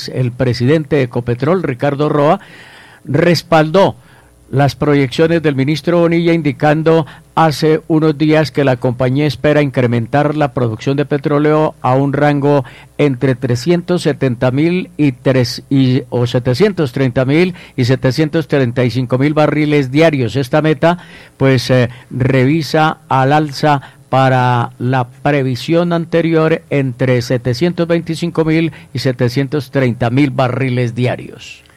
país, el presidente de Ecopetrol, Ricardo Roa, respaldó las proyecciones del ministro Bonilla, indicando hace unos días que la compañía espera incrementar la producción de petróleo a un rango entre 370.000 o 730.000 y 735.000 barriles diarios. Esta meta pues revisa al alza para la previsión anterior entre 725.000 y 730.000 barriles diarios.